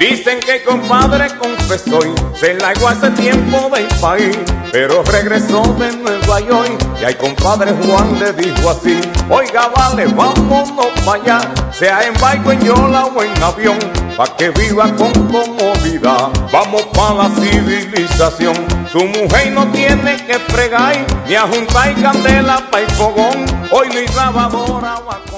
Dicen que compadre confesó y se largó hace tiempo del país, pero regresó de Nueva York y al compadre Juan le dijo así: oiga, vale, vámonos para allá, sea en barco, en yola o en avión, pa' que viva con comodidad. Vamos pa' la civilización. Su mujer no tiene que fregar ni a juntar candela pa' el fogón. Hoy ni lavadora va a